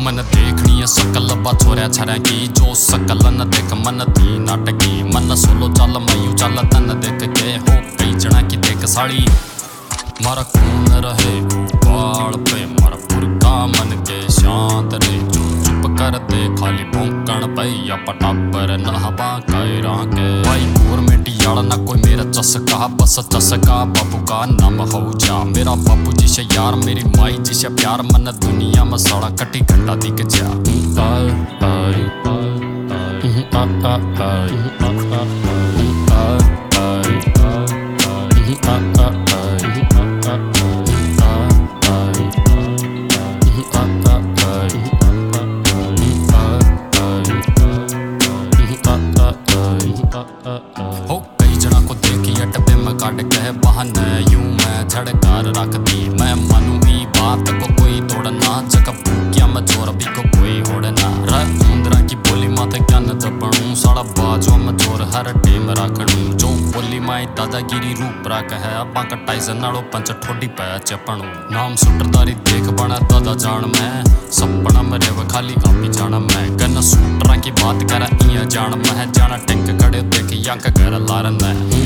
मन देखनी है सकल बा छोऱ्या छऱ्या की जो सकल न देख मन दी नाटकी मन सोलो चल मयू चल तन देख के हो कई जना की देख साड़ी मारा खून रहे उबाल पे मारा पुरका मन के शांत रे चुप कर दे खाली भौंकण पैया पटापर नहबा कैरा के भाई गवर्नमेंट यार ना कोई मेरा चसका बस चसका बाबू का नाम हो जा मेरा बाबू जी से यार मेरी माई जी से प्यार मन दुनिया में साड़ा कटी घंटा दिख जा हो कई जना को देखी अटपे में काट के बहाने यूं मैं झड़कार रख दी मैं मानू ई बात को कोई तोड़ना जग भूकिया में जोर भी को कोई होड़ना रंद्रा की बोली माते ज्ञान दबणू साड़ा बाजो में जोर हर टेम रखणू जो बोली माई दादागिरी रूप रख है अब्बा कटाइजन नालो पंच ठोडी पै चपणू नाम सुटरदारी देख बना दादा जान मैं सपना मरे व खाली आप ही जाना मैं गन सूटरा की बात कर इया जान मैं जाना टेक खड़े देख यांक कर लारन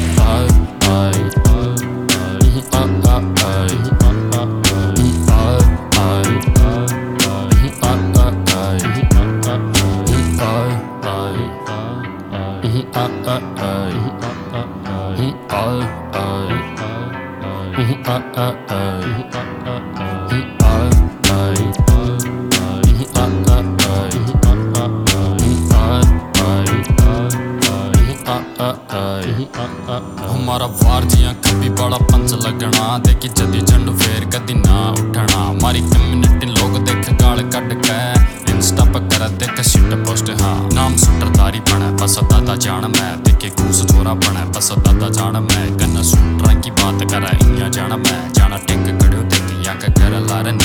हमारा वार जिया कभी बड़ा पंच लगना देखी जदी झंड फेर कदी ना उठना हमारी कम्युनिटी लोग देख गाल कट के इंस्टा पर कर देख शिट पोस्ट हाँ नाम सुटरदारी बने बस दादा जान मैं देखे घूस छोरा बने बस दादा जान मैं गन्ना सुटरा की बात करा इया जाना मैं जाना टेक खड़ो देख या कर लारन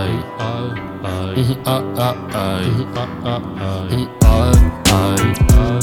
I